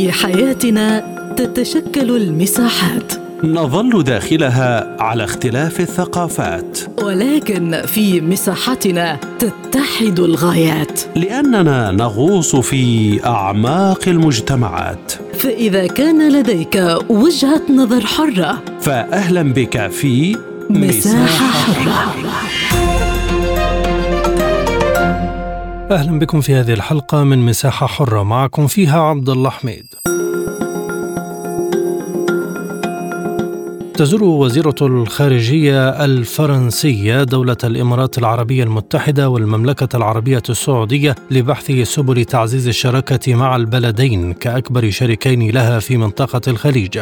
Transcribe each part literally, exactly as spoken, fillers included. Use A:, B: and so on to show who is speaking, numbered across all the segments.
A: في حياتنا تتشكل المساحات،
B: نظل داخلها على اختلاف الثقافات،
A: ولكن في مساحتنا تتحد الغايات،
B: لأننا نغوص في أعماق المجتمعات.
A: فإذا كان لديك وجهة نظر حرة،
B: فأهلا بك في
A: مساحة حرة.
C: أهلا بكم في هذه الحلقة من مساحة حرة، معكم فيها عبد الله حميد. تزور وزيرة الخارجية الفرنسية دولة الإمارات العربية المتحدة والمملكة العربية السعودية لبحث سبل تعزيز الشراكة مع البلدين كأكبر شريكين لها في منطقة الخليج.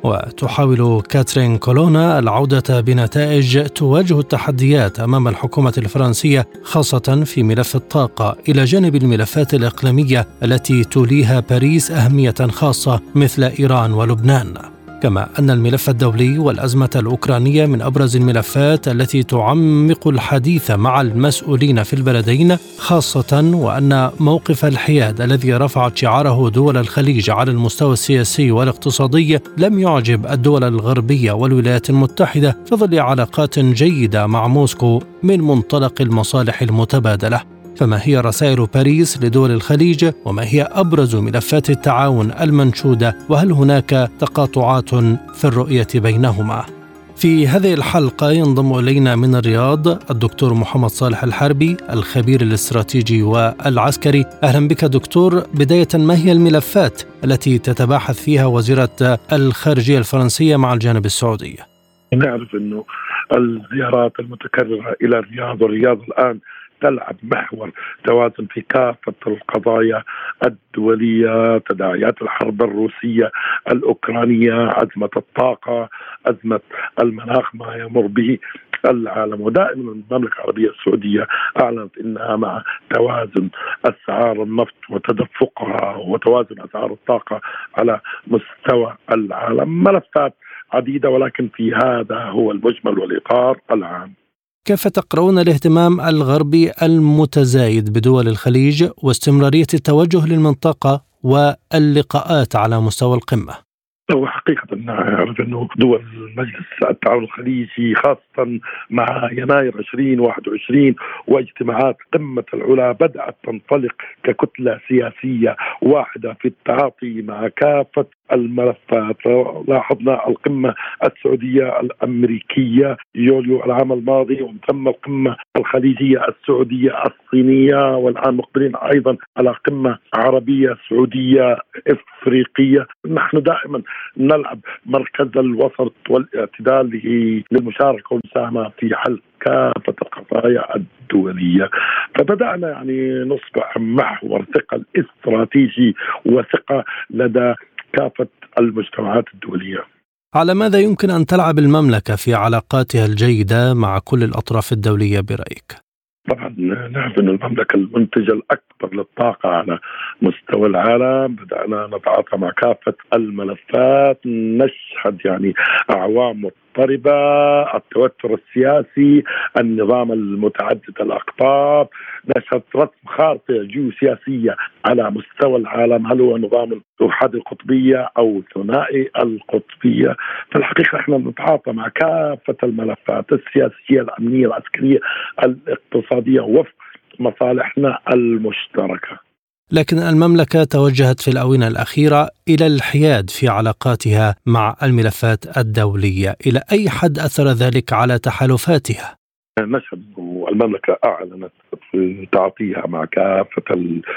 C: وتحاول كاترين كولونا العودة بنتائج تواجه التحديات أمام الحكومة الفرنسية، خاصة في ملف الطاقة، إلى جانب الملفات الإقليمية التي توليها باريس أهمية خاصة مثل إيران ولبنان. كما أن الملف الدولي والأزمة الأوكرانية من أبرز الملفات التي تعمق الحديث مع المسؤولين في البلدين، خاصة وأن موقف الحياد الذي رفعت شعاره دول الخليج على المستوى السياسي والاقتصادي لم يعجب الدول الغربية والولايات المتحدة في ظل علاقات جيدة مع موسكو من منطلق المصالح المتبادلة. فما هي رسائل باريس لدول الخليج؟ وما هي أبرز ملفات التعاون المنشودة؟ وهل هناك تقاطعات في الرؤية بينهما؟ في هذه الحلقة ينضم إلينا من الرياض الدكتور محمد صالح الحربي، الخبير الاستراتيجي والعسكري. أهلا بك دكتور. بداية، ما هي الملفات التي تتباحث فيها وزيرة الخارجية الفرنسية مع الجانب السعودي؟
D: نعرف أنه الزيارات المتكررة إلى الرياض، والرياض الآن تلعب محور توازن في كافة القضايا الدولية، تداعيات الحرب الروسية الأوكرانية، أزمة الطاقة، أزمة المناخ ما يمر به العالم. ودائما المملكة العربية السعودية أعلنت أنها مع توازن أسعار النفط وتدفقها وتوازن أسعار الطاقة على مستوى العالم. ملفات عديدة، ولكن في هذا هو المجمل والإطار العام.
C: كيف تقرؤون الاهتمام الغربي المتزايد بدول الخليج واستمرارية التوجه للمنطقة واللقاءات على مستوى القمة؟
D: هو حقيقة نعرف أنه دول مجلس التعاون الخليجي خاصة مع يناير ألفين وواحد وعشرين واجتماعات قمة العلا بدأت تنطلق ككتلة سياسية واحدة في التعاطي مع كافة الملفات. لاحظنا القمة السعودية الأمريكية يوليو العام الماضي، ومن ثم القمة الخليجية السعودية الصينية، والآن مقبلين أيضا على قمة عربية سعودية إفريقية. نحن دائما نلعب مركز الوسط والاعتدال للمشاركة والمساهمة في حل كافة القضايا الدولية. فبدأنا يعني نصبح محور ثقة استراتيجي وثقة لدى كافة المجتمعات الدولية.
C: على ماذا يمكن أن تلعب المملكة في علاقاتها الجيدة مع كل الأطراف الدولية برأيك؟
D: طبعا نعرف أن المملكة المنتجة الأكبر للطاقة على مستوى العالم. بدأنا نتعاطى مع كافة الملفات، نشهد يعني أعوام مضطربة، التوتر السياسي، النظام المتعدد الأقطاب، نشهد رسم خارطة جيوسياسية على مستوى العالم، هل هو نظام أحادي القطبية أو ثنائي القطبية. في الحقيقة احنا نتعاطى مع كافة الملفات السياسية الأمنية العسكرية الاقتصادية وفق مصالحنا المشتركة.
C: لكن المملكة توجهت في الآونة الأخيرة إلى الحياد في علاقاتها مع الملفات الدولية. إلى أي حد أثر ذلك على تحالفاتها؟
D: نشهد المملكة أعلنت في تعاطيها مع كافة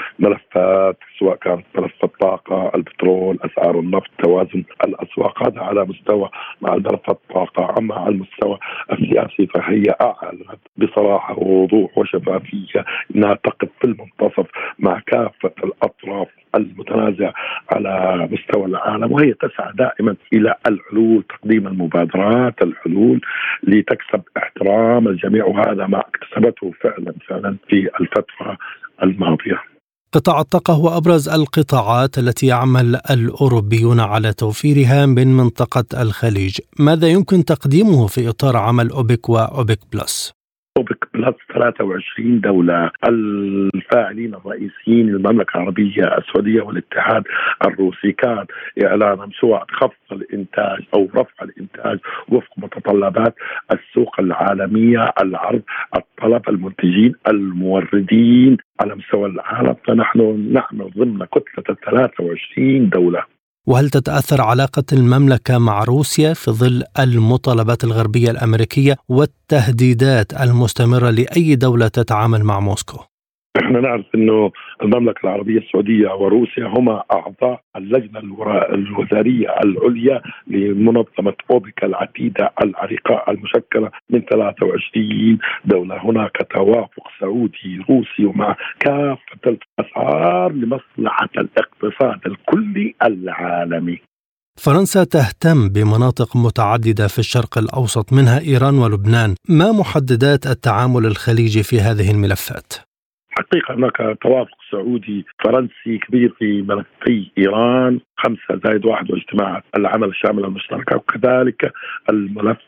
D: الملفات، سواء كانت ملف الطاقة، البترول، أسعار النفط، توازن الأسواق، هذا على مستوى مع ملف الطاقة. أما على المستوى السياسي فهي أعلنت بصراحة ووضوح وشفافية أنها تقف في المنتصف مع كافة الأطراف المتنازع على مستوى العالم، وهي تسعى دائما إلى الحلول، تقديم المبادرات، الحلول لتكسب احترام الجميع، وهذا ما اكتسبته فعلا فعلا في الفترة الماضية.
C: قطاع الطاقة هو أبرز القطاعات التي يعمل الأوروبيون على توفيرها من منطقة الخليج. ماذا يمكن تقديمه في إطار عمل أوبك وأوبك بلس؟
D: أوبك بلس ثلاثة وعشرين دولة. الفاعلين الرئيسيين للمملكة العربية السعودية والاتحاد الروسي كان إعلانهم سواء خفض الإنتاج أو رفع الإنتاج وفق متطلبات السوق العالمية، العرض، الطلب، المنتجين، الموردين على مستوى العالم. فنحن نعمل ضمن كتلة ثلاثة وعشرين دولة.
C: وهل تتأثر علاقة المملكة مع روسيا في ظل المطالبات الغربية الأمريكية والتهديدات المستمرة لأي دولة تتعامل مع موسكو؟
D: نحن نعرف أنه المملكة العربية السعودية وروسيا هما أعضاء اللجنة الوزارية العليا لمنظمة أوبك العتيدة العريقة المشكلة من ثلاثة وعشرين دولة. هناك توافق سعودي روسي ومع كافة الأسعار لمصلحة الاقتصاد الكلي العالمي.
C: فرنسا تهتم بمناطق متعددة في الشرق الأوسط منها إيران ولبنان. ما محددات التعامل الخليجي في هذه الملفات؟
D: حقيقة هناك توافق سعودي فرنسي كبير في ملفي إيران خمسة زائد واحد واجتماع العمل الشامل المشتركة، وكذلك الملف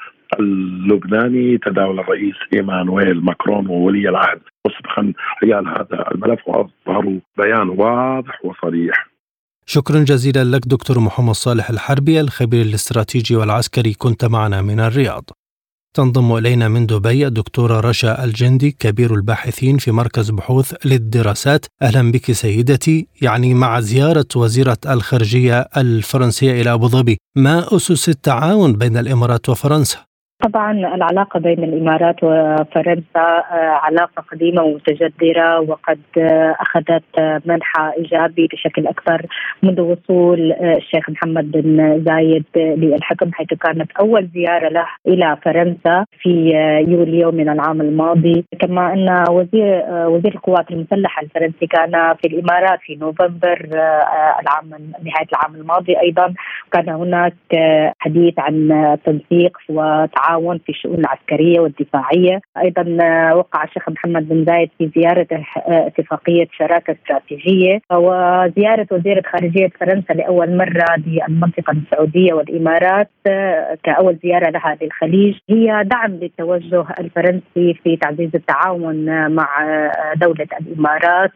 D: اللبناني تداول الرئيس إيمانويل ماكرون وولي العهد مسبقا حيال هذا الملف وأظهروا بيان واضح وصريح.
C: شكرا جزيلا لك دكتور محمد صالح الحربي الخبير الاستراتيجي والعسكري، كنت معنا من الرياض. تنضم إلينا من دبي الدكتورة رشا الجندي كبير الباحثين في مركز بحوث للدراسات. أهلا بك سيدتي. يعني مع زيارة وزيرة الخارجية الفرنسية إلى أبو ظبي، ما أسس التعاون بين الإمارات وفرنسا؟
E: طبعا العلاقة بين الإمارات وفرنسا علاقة قديمة ومتجذرة، وقد أخذت منحى إيجابي بشكل أكبر منذ وصول الشيخ محمد بن زايد للحكم، حيث كانت أول زيارة له إلى فرنسا في يوليو من العام الماضي. كما أن وزير وزير القوات المسلحة الفرنسي كان في الإمارات في نوفمبر العام نهاية العام الماضي. أيضا كان هناك حديث عن تنسيق وتعاون في الشؤون العسكرية والدفاعية. أيضا وقع الشيخ محمد بن زايد في زيارته اتفاقية شراكة استراتيجية، وزيارة وزيرة خارجية فرنسا لأول مرة للمنطقة السعودية والإمارات كأول زيارة لها للخليج هي دعم للتوجه الفرنسي في تعزيز التعاون مع دولة الإمارات،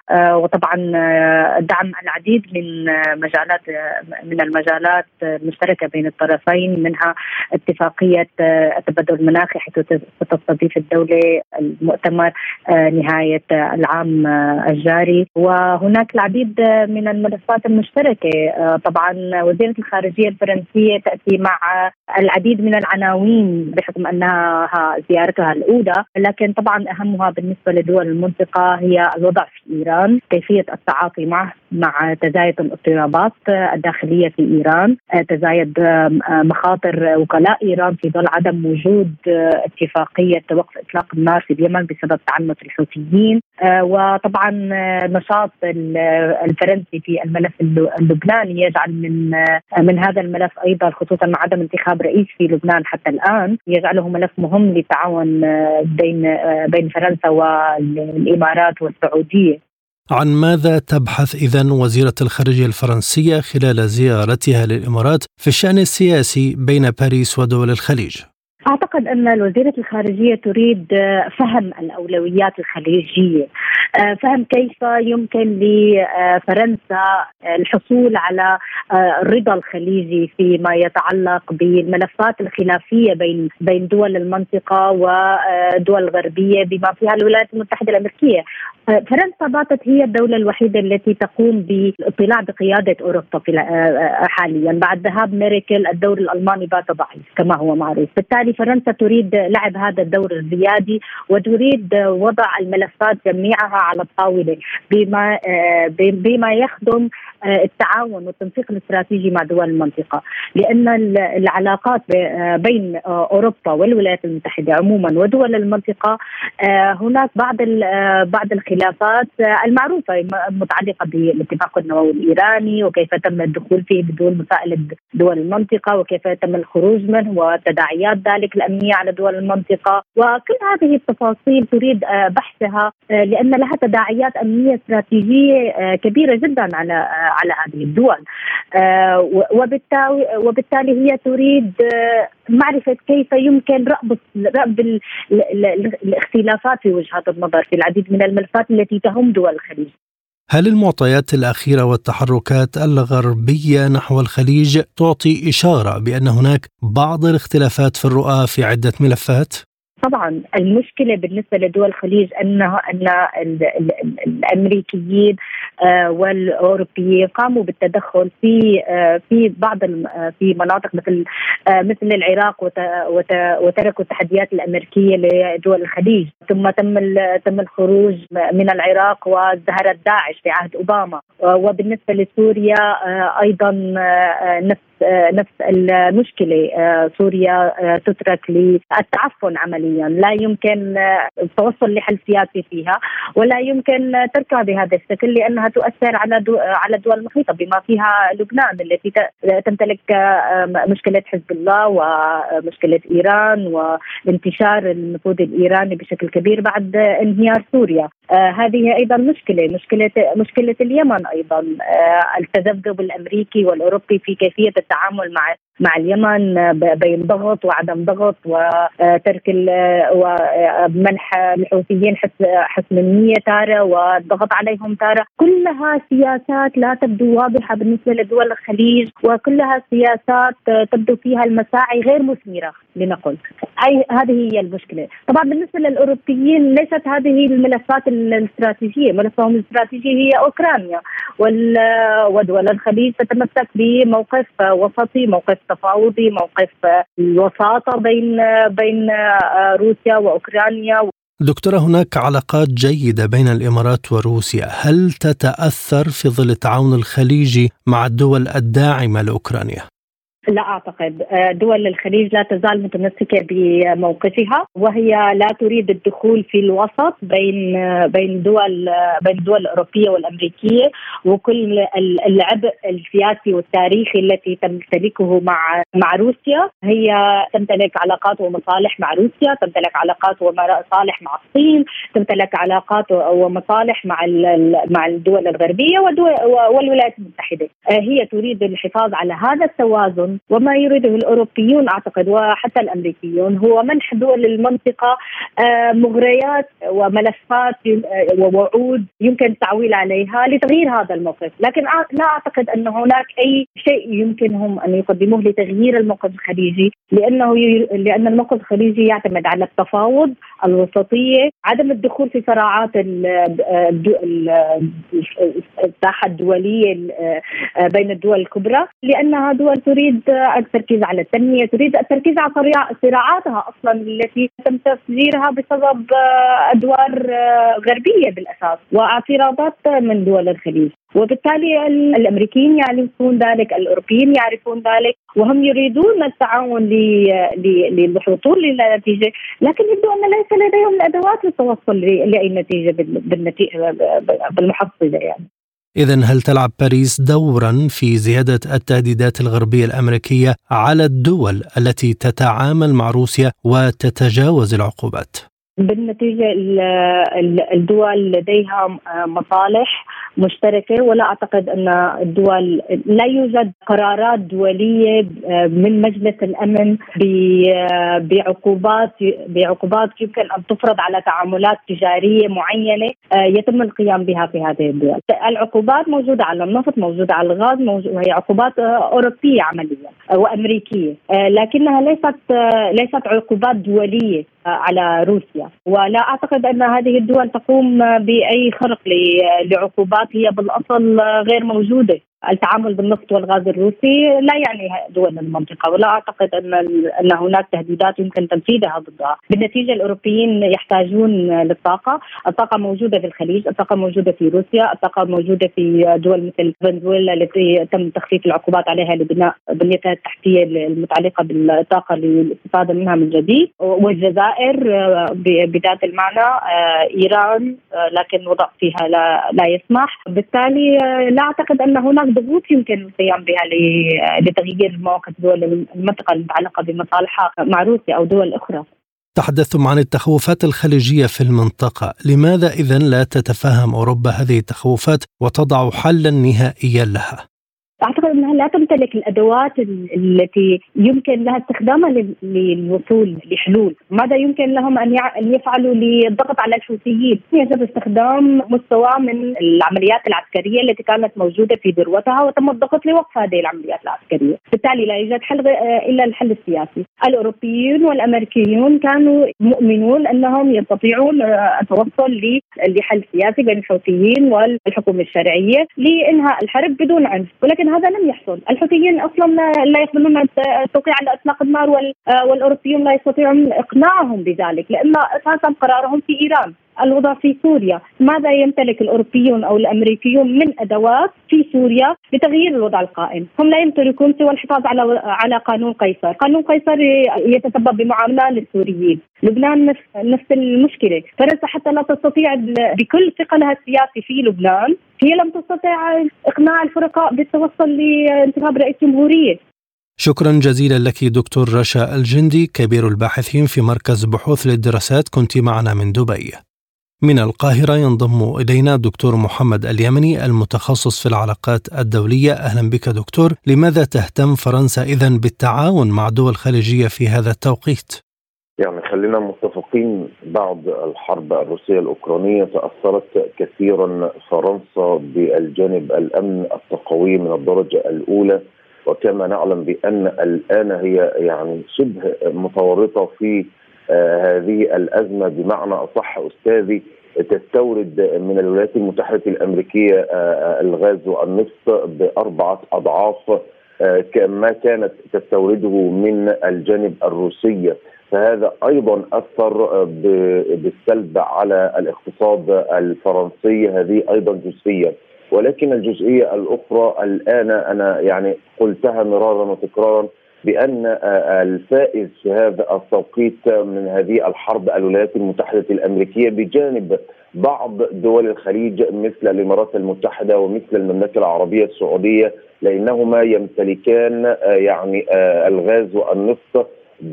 E: وطبعا دعم العديد من مجالات من المجالات المشتركة بين الطرفين، منها اتفاقية التبادل المناخي حيث ستستضيف الدولة المؤتمر نهاية العام الجاري، وهناك العديد من الملفات المشتركة. طبعا وزيرة الخارجية الفرنسية تأتي مع العديد من العناوين بحكم أنها زيارتها الأولى، لكن طبعا أهمها بالنسبة لدول المنطقة هي الوضع في إيران، كيفية التعاطي معه مع تزايد الاضطرابات الداخلية في إيران، تزايد مخاطر وكلاء إيران في ظل عدم وجود اتفاقية وقف إطلاق النار في اليمن بسبب تعنت الحوثيين، وطبعا نشاط الفرنسي في الملف اللبناني يجعل من من هذا الملف أيضا، خصوصا مع عدم انتخاب رئيس في لبنان حتى الآن، يجعله ملف مهم للتعاون بين بين فرنسا والإمارات والسعودية.
C: عن ماذا تبحث إذن وزيرة الخارجية الفرنسية خلال زيارتها للإمارات في الشأن السياسي بين باريس ودول الخليج؟
E: أعتقد أن الوزيرة الخارجية تريد فهم الأولويات الخليجية، فهم كيف يمكن لفرنسا الحصول على الرضا الخليجي فيما يتعلق بالملفات الخلافية بين بين دول المنطقة ودول الغربية بما فيها الولايات المتحدة الأمريكية. فرنسا باتت هي الدولة الوحيدة التي تقوم بالاطلاع بقيادة أوروبا حاليا بعد ذهاب ميركل. الدور الألماني بات ضعيف كما هو معروف، بالتالي فرنسا تريد لعب هذا الدور الريادي وتريد وضع الملفات جميعها على الطاولة بما بما يخدم التعاون والتنسيق الاستراتيجي مع دول المنطقة، لأن العلاقات بين أوروبا والولايات المتحدة عموما ودول المنطقة هناك بعض بعض الخلافات المعروفة المتعلقة بالاتفاق النووي الإيراني وكيف تم الدخول فيه بدون مساءلة دول المنطقة وكيف تم الخروج منه وتداعيات ذلك الأمنية على دول المنطقة، وكل هذه التفاصيل تريد بحثها لأن لها تداعيات أمنية استراتيجية كبيرة جدا على على هذه الدول. وبالتالي وبالتالي هي تريد معرفة كيف يمكن رأب رأب الاختلافات في وجهات النظر في العديد من الملفات التي تهم دول الخليج.
C: هل المعطيات الأخيرة والتحركات الغربية نحو الخليج تعطي إشارة بأن هناك بعض الاختلافات في الرؤى في عدة ملفات؟
E: طبعا المشكلة بالنسبة لدول الخليج أنها أن الأمريكيين والأوروبيين قاموا بالتدخل في في بعض في مناطق مثل مثل العراق وتركوا التحديات الأمريكية لدول الخليج، ثم تم تم الخروج من العراق وازدهرت داعش في عهد أوباما. وبالنسبة لسوريا أيضا نفس نفس المشكلة، سوريا تترك للتعفن عمليا، لا يمكن التوصل لحل سياسي فيها ولا يمكن تركها بهذا الشكل لأنها تؤثر على دو على الدول المحيطة بما فيها لبنان التي تمتلك مشكلة حزب الله ومشكلة إيران وانتشار النفوذ الإيراني بشكل كبير بعد انهيار سوريا. آه هذه أيضا مشكلة مشكلة مشكلة اليمن أيضا، آه التذبذب الأمريكي والأوروبي في كيفية التعامل مع مع اليمن بين ضغط وعدم ضغط وترك ومنح الحوثيين حسم النية تارة والضغط عليهم تارة. كلها سياسات لا تبدو واضحة بالنسبة لدول الخليج، وكلها سياسات تبدو فيها المساعي غير مثمرة لنقل. هاي هذه هي المشكلة. طبعا بالنسبة للأوروبيين ليست هذه الملفات الاستراتيجية، ملفهم الاستراتيجي هي أوكرانيا، ودول الخليج تتمسك بموقف وسطي، موقف تفاوضي، موقف الوساطة بين بين روسيا وأوكرانيا.
C: دكتورة، هناك علاقات جيدة بين الإمارات وروسيا، هل تتأثر في ظل التعاون الخليجي مع الدول الداعمة لأوكرانيا؟
E: لا أعتقد. دول الخليج لا تزال متمسكة بموقفها، وهي لا تريد الدخول في الوسط بين بين دول بين الدول الأوروبية والأمريكية، وكل العبء السياسي والتاريخي التي تمتلكه مع مع روسيا. هي تمتلك علاقات ومصالح مع روسيا، تمتلك علاقات ومصالح مع الصين، تمتلك علاقات ومصالح مع مع الدول الغربية والولايات المتحدة. هي تريد الحفاظ على هذا التوازن، وما يريده الأوروبيون أعتقد وحتى الأمريكيون هو منح دول المنطقة مغريات وملفات ووعود يمكن التعويل عليها لتغيير هذا الموقف، لكن لا أعتقد أن هناك أي شيء يمكنهم أن يقدموه لتغيير الموقف الخليجي، لأنه لأن الموقف الخليجي يعتمد على التفاوض، الوسطية، عدم الدخول في صراعات الساحة الدولية بين الدول الكبرى، لأنها دول تريد التركيز على التنمية، تريد التركيز على صراعاتها أصلا التي تم تفجيرها بسبب أدوار غربية بالأساس واعتراضات من دول الخليج. وبالتالي الأمريكيين يعرفون ذلك، الأوروبيين يعرفون ذلك، وهم يريدون التعاون للوصول للنتيجة، لكن يبدو أن ليس لديهم الأدوات للتوصل لأي نتيجة بالمحصلة يعني.
C: إذن هل تلعب باريس دورا في زيادة التهديدات الغربية الأمريكية على الدول التي تتعامل مع روسيا وتتجاوز العقوبات؟
E: بالنتيجة الدول لديها مصالح مشتركة، ولا أعتقد أن الدول لا يوجد قرارات دولية من مجلس الأمن بعقوبات بعقوبات يمكن أن تفرض على تعاملات تجارية معينة يتم القيام بها في هذه الدول. العقوبات موجودة على النفط، موجودة على الغاز، وهي عقوبات أوروبية عمليا وأمريكية، لكنها ليست ليست عقوبات دولية على روسيا، ولا أعتقد أن هذه الدول تقوم بأي خرق لعقوبات هي بالأصل غير موجودة. التعامل بالنفط والغاز الروسي لا يعني دول المنطقة، ولا أعتقد أن أن هناك تهديدات يمكن تنفيذها ضدها. بالنتيجة الأوروبيين يحتاجون للطاقة، الطاقة موجودة في الخليج، الطاقة موجودة في روسيا، الطاقة موجودة في دول مثل فنزويلا التي تم تخفيف العقوبات عليها لبناء بنيتها التحتية المتعلقة بالطاقة للاستفادة منها من جديد، والجزائر بذات المعنى، إيران لكن وضع فيها لا, لا يسمح. بالتالي لا أعتقد أن هناك ضغوط يمكن القيام بها لتغيير مواقف دول المنطقة المتعلقة بمصالحها مع روسيا أو دول أخرى.
C: تحدثتم عن التخوفات الخليجية في المنطقة، لماذا إذن لا تتفهم أوروبا هذه التخوفات وتضع حلا نهائيا لها؟
E: أعتقد أنها لا تمتلك الأدوات التي يمكن لها استخدامها للوصول لحلول. ماذا يمكن لهم أن يفعلوا للضغط على الحوثيين؟ يجب استخدام مستوى من العمليات العسكرية التي كانت موجودة في ذروتها وتم الضغط لوقف هذه العمليات العسكرية. بالتالي لا يوجد حل إلا الحل السياسي. الأوروبيون والأمريكيون كانوا مؤمنون أنهم يستطيعون التوصل لحل سياسي بين الحوثيين والحكومة الشرعية لإنهاء الحرب بدون عنف، ولكن هذا لم يحصل. الحوثيين اصلا لا يقبلون التوقيع على اطلاق النار، والاوروبيون لا يستطيعون اقناعهم بذلك لان اساسا قرارهم في ايران. الوضع في سوريا، ماذا يمتلك الاوروبيون او الامريكيون من ادوات في سوريا لتغيير الوضع القائم؟ هم لا يمتلكون سوى الحفاظ على على قانون قيصر. قانون قيصر يتسبب بمعامله للسوريين. لبنان نفس نفس المشكله. فرنسا حتى لا تستطيع بكل ثقلها السياسي في لبنان، هي لم تستطع اقناع الفرقاء بالتوصل لانتخاب رئيس جمهوريه.
C: شكرا جزيلا لك دكتور رشا الجندي، كبير الباحثين في مركز بحوث للدراسات، كنت معنا من دبي. من القاهرة ينضم إلينا دكتور محمد اليمني المتخصص في العلاقات الدولية. أهلا بك دكتور. لماذا تهتم فرنسا إذن بالتعاون مع دول خليجية في هذا التوقيت؟
F: يعني خلينا متفقين، بعد الحرب الروسية الأوكرانية تأثرت كثيرا فرنسا بالجانب الأمن التقوي من الدرجة الأولى، وكما نعلم بأن الآن هي يعني شبه متورطة في آه هذه الأزمة، بمعنى أصح أستاذي تستورد من الولايات المتحدة الأمريكية آه الغاز والنفط بأربعة أضعاف آه ما كانت تستورده من الجانب الروسي. فهذا أيضا أثر بالسلب على الاقتصاد الفرنسي. هذه أيضا جزئية، ولكن الجزئية الأخرى الآن أنا يعني قلتها مرارا وتكرارا بأن الفائز في هذا التوقيت من هذه الحرب الولايات المتحدة الأمريكية بجانب بعض دول الخليج مثل الإمارات المتحدة ومثل المملكة العربية السعودية، لأنهما يمتلكان يعني الغاز والنفط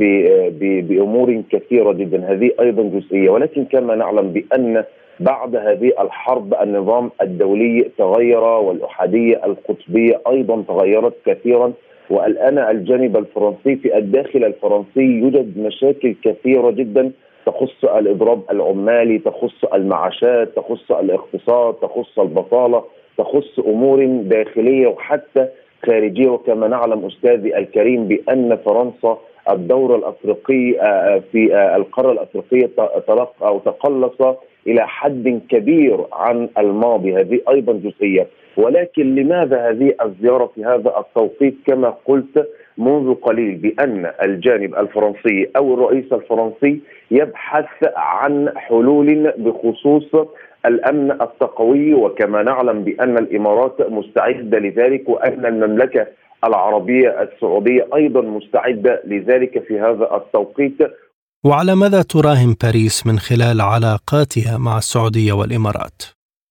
F: بأمور كثيرة جدا. هذه أيضا جزئية، ولكن كما نعلم بأن بعد هذه الحرب النظام الدولي تغير، والأحادية القطبية أيضا تغيرت كثيرا. والآن الجانب الفرنسي في الداخل الفرنسي يوجد مشاكل كثيرة جدا تخص الإضراب العمالي، تخص المعاشات، تخص الاقتصاد، تخص البطالة، تخص أمور داخلية وحتى خارجية. وكما نعلم أستاذي الكريم بأن فرنسا الدور الأفريقي في القارة الأفريقية تلقى أو تقلص إلى حد كبير عن الماضي. هذه أيضا جزئية، ولكن لماذا هذه الزيارة في هذا التوقيت؟ كما قلت منذ قليل بأن الجانب الفرنسي أو الرئيس الفرنسي يبحث عن حلول بخصوص الأمن التقوي، وكما نعلم بأن الإمارات مستعدة لذلك، وأن المملكة العربية السعودية أيضا مستعدة لذلك في هذا التوقيت.
C: وعلى ماذا تراهن باريس من خلال علاقاتها مع السعودية والإمارات؟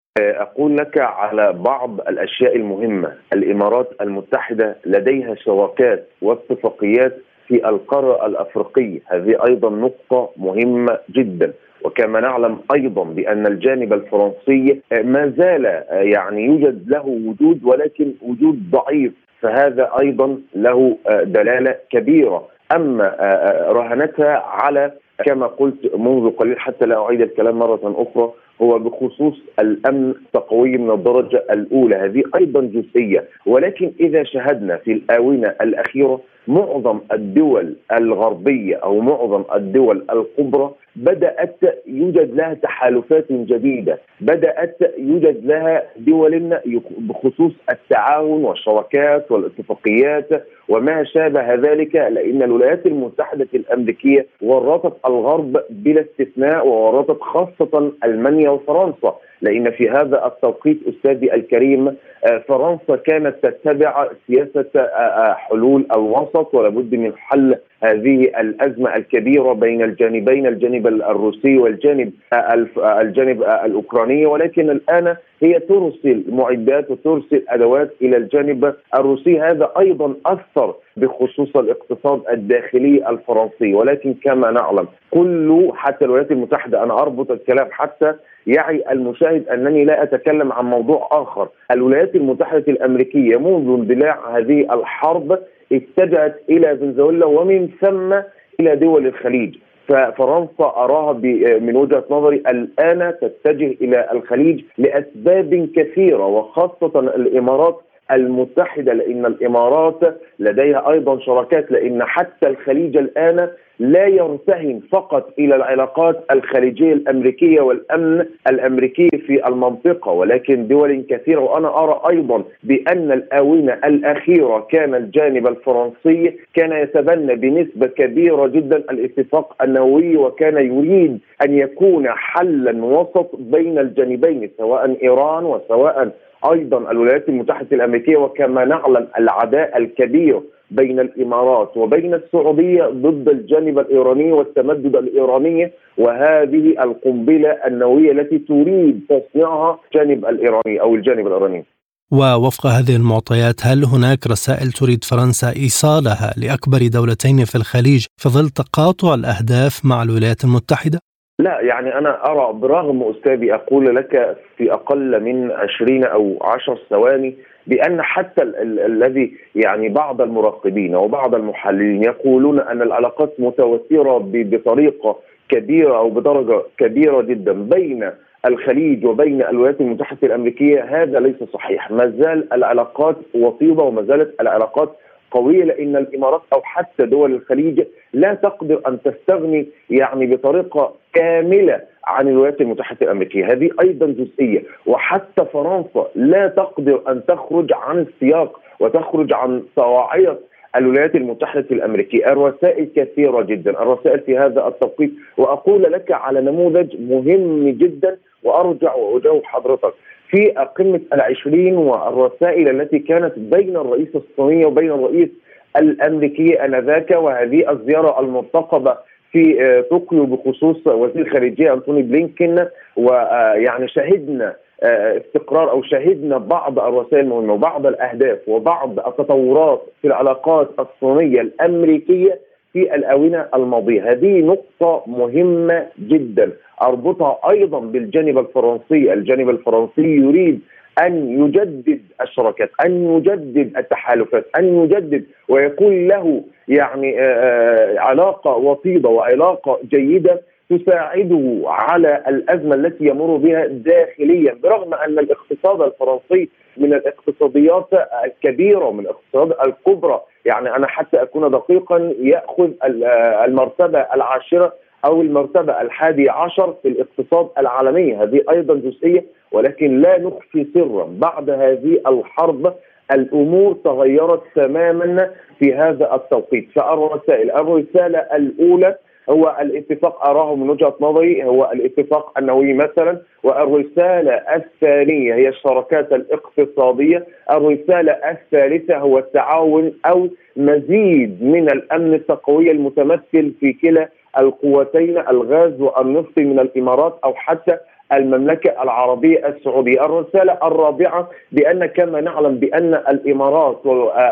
F: أقول لك على بعض الأشياء المهمة. الإمارات المتحدة لديها شراكات واتفاقيات في القارة الأفريقية، هذه أيضا نقطة مهمة جدا. وكما نعلم أيضا بأن الجانب الفرنسي ما زال يعني يوجد له وجود، ولكن وجود ضعيف، فهذا أيضا له دلالة كبيرة. أما رهنتها على كما قلت منذ قليل حتى لا أعيد الكلام مرة أخرى هو بخصوص الأمن التقوي من الدرجة الأولى، هذه أيضا جزئية. ولكن إذا شاهدنا في الآونة الأخيرة معظم الدول الغربية أو معظم الدول الكبرى بدأت يوجد لها تحالفات جديدة، بدأت يوجد لها دول بخصوص التعاون والشراكات والاتفاقيات وما شابه ذلك، لأن الولايات المتحدة الأمريكية ورطت الغرب بلا استثناء، وورطت خاصة ألمانيا وفرنسا، لأن في هذا التوقيت أستاذي الكريم فرنسا كانت تتبع سياسة حلول الوسط، ولابد من حل هذه الأزمة الكبيرة بين الجانبين، الجانب الروسي والجانب الجانب الأوكراني. ولكن الآن هي ترسل معدات وترسل أدوات إلى الجانب الروسي. هذا أيضا أثر بخصوص الاقتصاد الداخلي الفرنسي، ولكن كما نعلم كل حتى الولايات المتحدة، أنا أربط الكلام حتى يعي المشاهد أنني لا أتكلم عن موضوع آخر. الولايات المتحدة الأمريكية منذ اندلاع هذه الحرب اتجهت إلى فنزويلا ومن ثم إلى دول الخليج، ففرنسا أراها من وجهة نظري الآن تتجه إلى الخليج لأسباب كثيرة، وخاصة الإمارات المتحدة، لأن الإمارات لديها أيضا شراكات، لأن حتى الخليج الآن لا يرتهن فقط إلى العلاقات الخارجية الأمريكية والأمن الأمريكي في المنطقة، ولكن دول كثيرة. وأنا أرى أيضا بأن الآونة الأخيرة كان الجانب الفرنسي كان يتبنى بنسبة كبيرة جدا الاتفاق النووي، وكان يريد أن يكون حلا وسط بين الجانبين، سواء إيران وسواء أيضا الولايات المتحدة الأمريكية. وكما نعلم العداء الكبير بين الإمارات وبين السعودية ضد الجانب الإيراني والتمدد الإيراني، وهذه القنبلة النووية التي تريد تصنيعها الجانب الإيراني أو الجانب الإيراني.
C: ووفق هذه المعطيات، هل هناك رسائل تريد فرنسا إيصالها لأكبر دولتين في الخليج في ظل تقاطع الأهداف مع الولايات المتحدة؟
F: لا، يعني أنا أرى برغم أستاذي أقول لك في أقل من عشرين أو عشر ثواني بأن حتى ال- ال- الذي يعني بعض المراقبين وبعض المحللين يقولون أن العلاقات متوترة ب- بطريقة كبيرة أو بدرجة كبيرة جدا بين الخليج وبين الولايات المتحدة الأمريكية. هذا ليس صحيح، ما زال العلاقات وطيدة وما زالت العلاقات قوية، لأن الإمارات أو حتى دول الخليج لا تقدر أن تستغني يعني بطريقة كاملة عن الولايات المتحدة الأمريكية. هذه أيضا جزئية. وحتى فرنسا لا تقدر أن تخرج عن السياق وتخرج عن صواعية الولايات المتحدة الأمريكية. الرسائل كثيرة جدا، الرسائل في هذا التوقيت. وأقول لك على نموذج مهم جدا وأرجع وأجاوب حضرتك في قمة العشرين والرسائل التي كانت بين الرئيس الصيني وبين الرئيس الأمريكي آنذاك، وهذه الزيارة المرتقبة في طوكيو بخصوص وزير الخارجية أنتوني بلينكين. ويعني شهدنا استقرار أو شهدنا بعض الرسائل المهمة وبعض الأهداف وبعض التطورات في العلاقات الصينية الأمريكية في الآونة الماضية. هذه نقطة مهمة جدا أربطها أيضا بالجانب الفرنسي. الجانب الفرنسي يريد أن يجدد الشراكات، أن يجدد التحالفات، أن يجدد ويكون له يعني علاقة وطيدة وعلاقة جيدة تساعده على الأزمة التي يمر بها داخليا، برغم أن الاقتصاد الفرنسي من الاقتصاديات الكبيرة ومن الاقتصادات الكبرى. يعني أنا حتى أكون دقيقا يأخذ المرتبة العاشرة أو المرتبة الحادي عشر في الاقتصاد العالمي. هذه أيضا جزئية، ولكن لا نخفي سرا بعد هذه الحرب الأمور تغيرت تماما في هذا التوقيت. فالرسائل الرسالة الأولى هو الاتفاق، أراه من وجهة نظري هو الاتفاق النووي مثلا، والرسالة الثانية هي الشراكات الاقتصادية، الرسالة الثالثة هو التعاون أو مزيد من الأمن التقوية المتمثل في كلا القوتين الغاز والنفط من الإمارات أو حتى المملكة العربية السعودية. الرسالة الرابعة بأن كما نعلم بأن الإمارات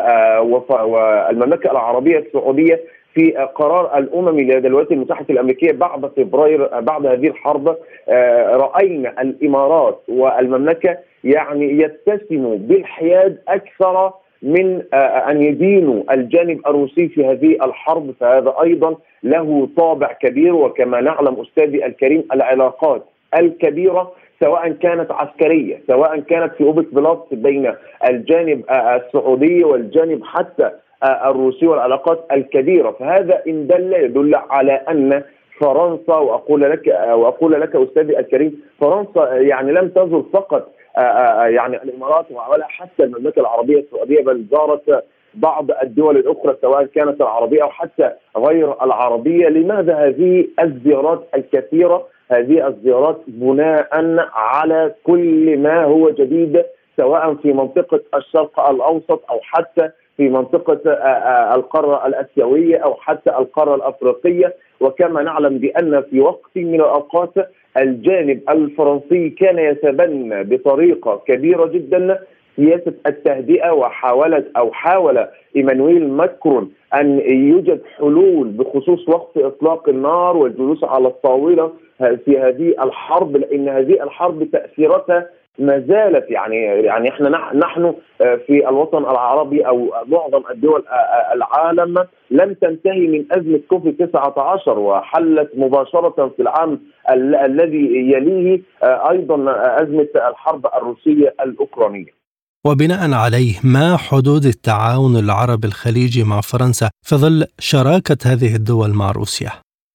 F: والمملكة العربية السعودية في قرار الأمم لدى الولايات المتحدة الأمريكية بعد فبراير بعد هذه الحرب رأينا الإمارات والمملكة يعني يتسموا بالحياد أكثر من أن يدينوا الجانب الروسي في هذه الحرب. فهذا أيضا له طابع كبير. وكما نعلم أستاذي الكريم العلاقات الكبيرة سواء كانت عسكرية سواء كانت في أوبك بلاس بين الجانب السعودي والجانب حتى الروسي والعلاقات الكبيرة، فهذا إن دل يدل على أن فرنسا وأقول لك وأقول لك أستاذي الكريم فرنسا يعني لم تزل فقط يعني الإمارات ولا حتى المملكة العربية السعودية، بل زارت بعض الدول الأخرى سواء كانت العربية أو حتى غير العربية. لماذا هذه الزيارات الكثيرة؟ هذه الزيارات بناء على كل ما هو جديد سواء في منطقة الشرق الأوسط أو حتى في منطقة القارة الآسيوية أو حتى القارة الأفريقية. وكما نعلم بأن في وقت من الأوقات الجانب الفرنسي كان يتبنى بطريقة كبيرة جدا سياسة التهدئة، وحاولت أو حاول إيمانويل ماكرون أن يوجد حلول بخصوص وقف إطلاق النار والجلوس على الطاولة في هذه الحرب، لأن هذه الحرب تأثيراتها ما زالت يعني يعني احنا نحن في الوطن العربي او معظم الدول العالم لم تنتهي من ازمه كوفيد تسعة عشر، وحلت مباشره في العام ال- الذي يليه ايضا ازمه الحرب الروسيه الاوكرانيه.
C: وبناء عليه، ما حدود التعاون العربي الخليجي مع فرنسا في ظل شراكة هذه الدول مع روسيا؟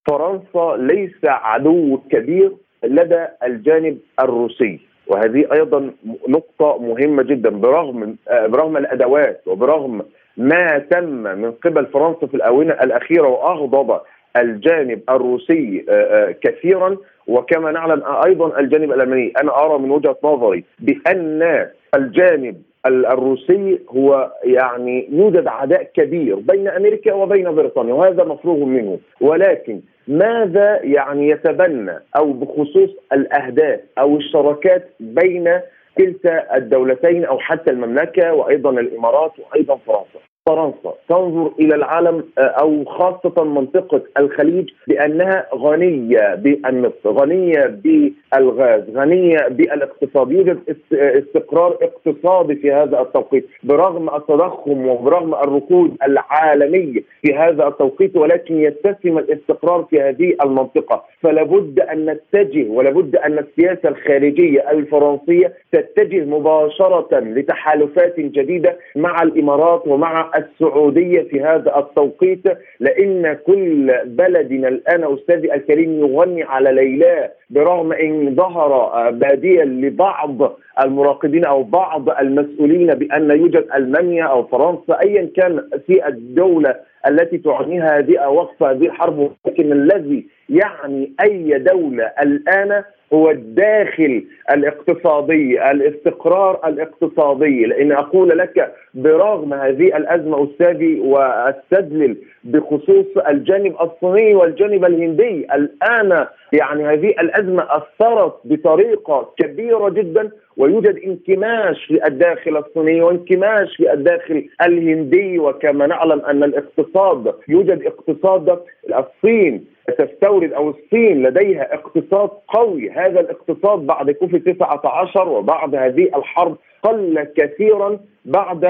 F: فرنسا ليس عدو كبير لدى الجانب الروسي، وهذه أيضا نقطة مهمة جدا. برغم برغم الأدوات وبرغم ما تم من قبل فرنسا في الآونة الأخيرة وأغضب الجانب الروسي كثيرا، وكما نعلم أيضا الجانب الألماني، أنا أرى من وجهة نظري بأن الجانب الروسي هو يعني يوجد عداء كبير بين أمريكا وبين بريطانيا، وهذا مفروغ منه. ولكن ماذا يعني يتبنى أو بخصوص الأهداف أو الشراكات بين كلتا الدولتين أو حتى المملكة وأيضا الإمارات وأيضا فرنسا؟ فرنسا تنظر إلى العالم أو خاصة منطقة الخليج بأنها غنية بالنفط، غنية بالغاز، غنية بالاقتصاد، يوجد استقرار اقتصادي في هذا التوقيت برغم التضخم وبرغم الركود العالمي في هذا التوقيت، ولكن يتسم الاستقرار في هذه المنطقة. فلا بد أن نتجه ولا بد أن السياسة الخارجية الفرنسية تتجه مباشرة لتحالفات جديدة مع الإمارات ومع السعودية في هذا التوقيت، لأن كل بلدنا الآن أستاذي الكريم يغني على ليلاه، برغم أن ظهر باديا لبعض المراقبين أو بعض المسؤولين بأن يوجد ألمانيا أو فرنسا أيا كان في الدولة التي تعنيها هذه وقف هذه الحرب، لكن الذي يعني أي دولة الآن هو الداخل الاقتصادي، الاستقرار الاقتصادي. لأن أقول لك برغم هذه الأزمة أستاذي واستدلل بخصوص الجانب الصيني والجانب الهندي، الآن يعني هذه الأزمة أثرت بطريقة كبيرة جدا، ويوجد انكماش في الداخل الصيني وانكماش في الداخل الهندي. وكما نعلم أن الاقتصاد يوجد اقتصاد الصين تستورد أو الصين لديها اقتصاد قوي، هذا الاقتصاد بعد كوفيد تسعة عشر وبعد هذه الحرب قل كثيرا بعد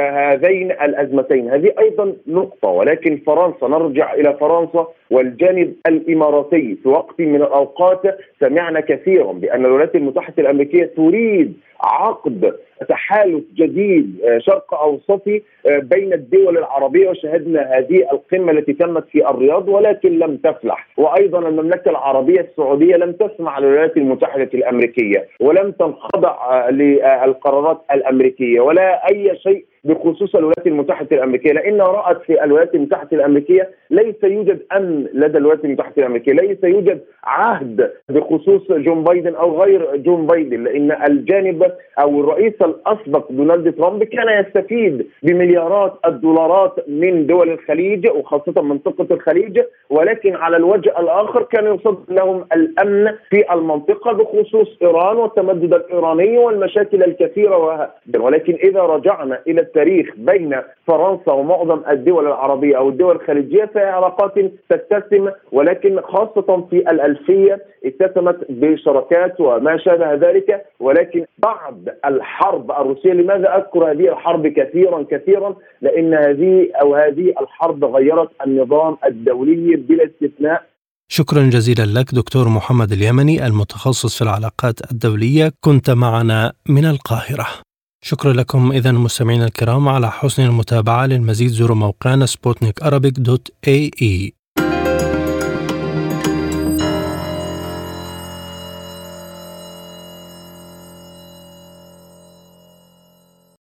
F: هذين الأزمتين. هذه أيضا نقطة. ولكن فرنسا، نرجع إلى فرنسا والجانب الإماراتي، في وقت من الأوقات سمعنا كثيرا بأن الولايات المتحدة الأمريكية تريد عقد تحالف جديد شرق أوسطي بين الدول العربية، وشهدنا هذه القمة التي تمت في الرياض ولكن لم تفلح. وأيضا المملكة العربية السعودية لم تسمع للولايات المتحدة الأمريكية ولم تنخضع للقرارات الأمريكية ولا أي شيء بخصوص الولايات المتحدة الأمريكية، لأنها رأت في الولايات المتحدة الأمريكية ليس يوجد أمن لدى الولايات المتحدة الأمريكية، ليس يوجد عهد بخصوص جون بايدن أو غير جون بايدن، لأن الجانب أو الرئيس الأسبق دونالد ترامب كان يستفيد بمليارات الدولارات من دول الخليج وخاصة منطقة الخليج، ولكن على الوجه الآخر كان يصد لهم الأمن في المنطقة بخصوص إيران والتمدد الإيراني والمشاكل الكثيرة. ولكن إذا رجعنا إلى التاريخ بين فرنسا ومعظم الدول العربية أو الدول الخليجية فهي علاقات تتسم، ولكن خاصة في الألفية اتسمت بشراكات وما شابه ذلك. ولكن بعد الحرب الروسية، لماذا أذكر هذه الحرب كثيرا كثيرا؟ لأن هذه أو هذه الحرب غيرت النظام الدولي بلا استثناء.
C: شكرا جزيلا لك دكتور محمد اليمني المتخصص في العلاقات الدولية، كنت معنا من القاهرة. شكرا لكم إذن مستمعينا الكرام على حسن المتابعة. للمزيد زوروا موقعنا سبوتنيك أرابيك دوت إيه إي.